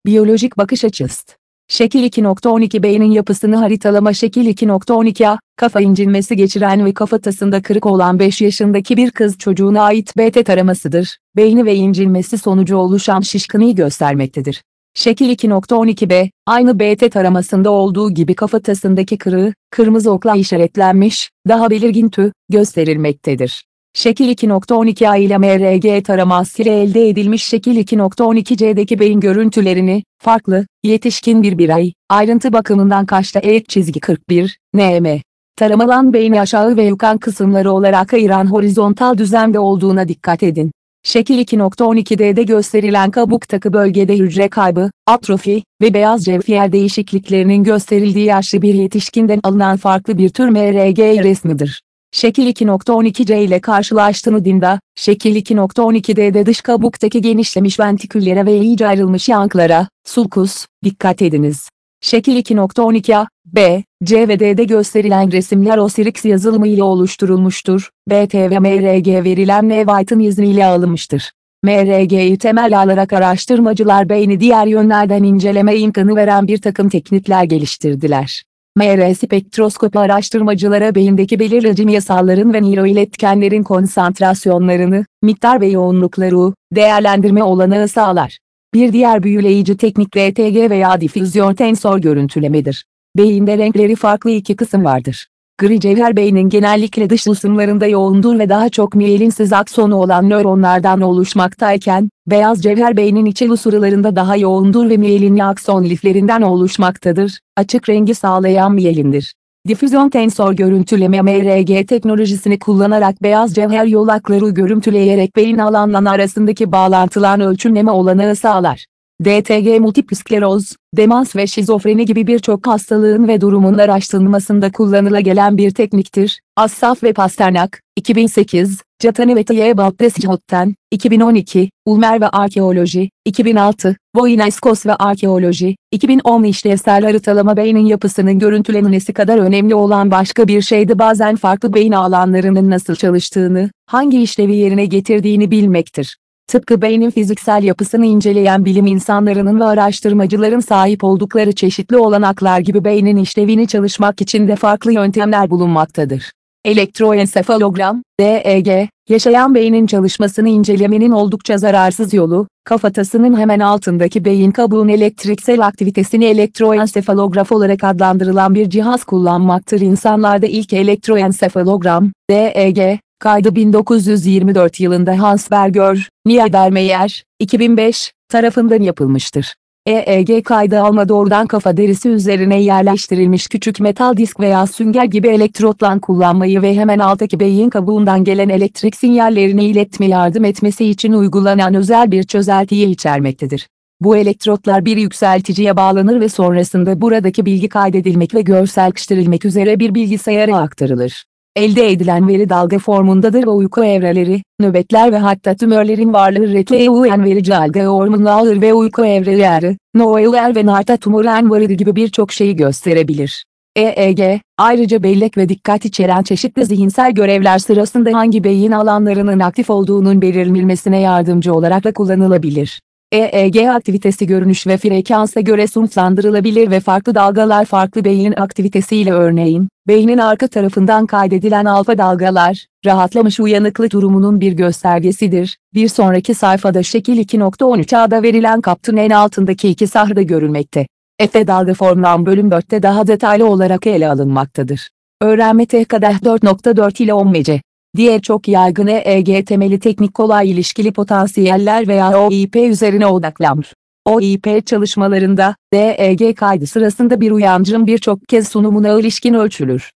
Biyolojik bakış açısı. Şekil 2.12 beynin yapısını haritalama. Şekil 2.12a, kafa incinmesi geçiren ve kafatasında kırık olan 5 yaşındaki bir kız çocuğuna ait BT taramasıdır. Beyni ve incinmesi sonucu oluşan şişkinliği göstermektedir. Şekil 2.12b, aynı BT taramasında olduğu gibi kafatasındaki kırığı, kırmızı okla işaretlenmiş, daha belirgin gösterilmektedir. Şekil 2.12a ile MRG taraması ile elde edilmiş şekil 2.12c'deki beyin görüntülerini, farklı, yetişkin bir birey, ayrıntı bakımından kaşta eğik çizgi 41, nm. Taramalan beyni aşağı ve yukan kısımları olarak ayıran horizontal düzlemde olduğuna dikkat edin. Şekil 2.12'de gösterilen kabuktaki bölgede hücre kaybı, atrofi ve beyaz cevher değişikliklerinin gösterildiği yaşlı bir yetişkinden alınan farklı bir tür MRG resmidir. Şekil 2.12c ile karşılaştırıldığında, şekil 2.12'de dış kabuktaki genişlemiş ventriküllere ve iyice ayrılmış yankılara, sulcus, dikkat ediniz. Şekil 2.12a, B, C ve D'de gösterilen resimler Osirix yazılımı ile oluşturulmuştur. BT ve MRG verilen M. White'ın izniyle alınmıştır. MRG'yi temel alarak araştırmacılar beyni diğer yönlerden inceleme imkanı veren bir takım teknikler geliştirdiler. MR spektroskopi araştırmacılara beyindeki belirleyici kimyasalların ve nöroiletkenlerin konsantrasyonlarını, miktar ve yoğunlukları değerlendirme olanağı sağlar. Bir diğer büyüleyici teknik RTG veya difüzyon tensor görüntülemedir. Beyinde renkleri farklı iki kısım vardır. Gri cevher beynin genellikle dış ısımlarında yoğundur ve daha çok miyelinsiz aksonu olan nöronlardan oluşmaktayken, beyaz cevher beynin içi usurlarında daha yoğundur ve miyelinli akson liflerinden oluşmaktadır. Açık rengi sağlayan miyelindir. Difüzyon tensor görüntüleme MRG teknolojisini kullanarak beyaz cevher yolakları görüntüleyerek beyin alanları arasındaki bağlantıların ölçümleme olanağı sağlar. DTG multiple skleroz, demans ve şizofreni gibi birçok hastalığın ve durumun araştırılmasında kullanılabilen bir tekniktir. Assaf ve Pasternak, 2008, Catani ve Tyebalpreschotten, 2012, Ulmer ve Arkeoloji, 2006, Voineskos ve Arkeoloji, 2010 işlevsel haritalama beynin yapısının görüntülenmesi kadar önemli olan başka bir şeydi bazen farklı beyin alanlarının nasıl çalıştığını, hangi işlevi yerine getirdiğini bilmektir. Tıpkı beynin fiziksel yapısını inceleyen bilim insanlarının ve araştırmacıların sahip oldukları çeşitli olanaklar gibi beynin işlevini çalışmak için de farklı yöntemler bulunmaktadır. Elektroensefalogram, EEG, yaşayan beynin çalışmasını incelemenin oldukça zararsız yolu, kafatasının hemen altındaki beyin kabuğun elektriksel aktivitesini elektroensefalograf olarak adlandırılan bir cihaz kullanmaktır. İnsanlarda ilk elektroensefalogram, EEG, kaydı 1924 yılında Hans Berger, Niedermeyer, 2005, tarafından yapılmıştır. EEG kaydı alma doğrudan kafa derisi üzerine yerleştirilmiş küçük metal disk veya sünger gibi elektrotla kullanmayı ve hemen alttaki beyin kabuğundan gelen elektrik sinyallerini iletme yardım etmesi için uygulanan özel bir çözeltiyi içermektedir. Bu elektrotlar bir yükselticiye bağlanır ve sonrasında buradaki bilgi kaydedilmek ve görselleştirilmek üzere bir bilgisayara aktarılır. Elde edilen veri dalga formundadır ve uyku evreleri, nöbetler ve hatta tümörlerin varlığı retleyen verici algı hormonları ve uyku evreleri, noeler ve narta tümörler varlığı gibi birçok şeyi gösterebilir. EEG, ayrıca bellek ve dikkat içeren çeşitli zihinsel görevler sırasında hangi beyin alanlarının aktif olduğunun belirlenmesine yardımcı olarak da kullanılabilir. EEG aktivitesi görünüş ve frekansa göre sınıflandırılabilir ve farklı dalgalar farklı beyin aktivitesiyle örneğin, beynin arka tarafından kaydedilen alfa dalgalar, rahatlamış uyanıklık durumunun bir göstergesidir. Bir sonraki sayfada şekil 2.13a'da verilen kaptın en altındaki iki sahada görülmekte. F dalga formlan bölüm 4'te daha detaylı olarak ele alınmaktadır. Öğrenme TKD 4.4 ile 10 mece. Diğer çok yaygın EEG temeli teknik kolay ilişkili potansiyeller veya OIP üzerine odaklanır. OIP çalışmalarında, EEG kaydı sırasında bir uyancının birçok kez sunumuna ilişkin ölçülür.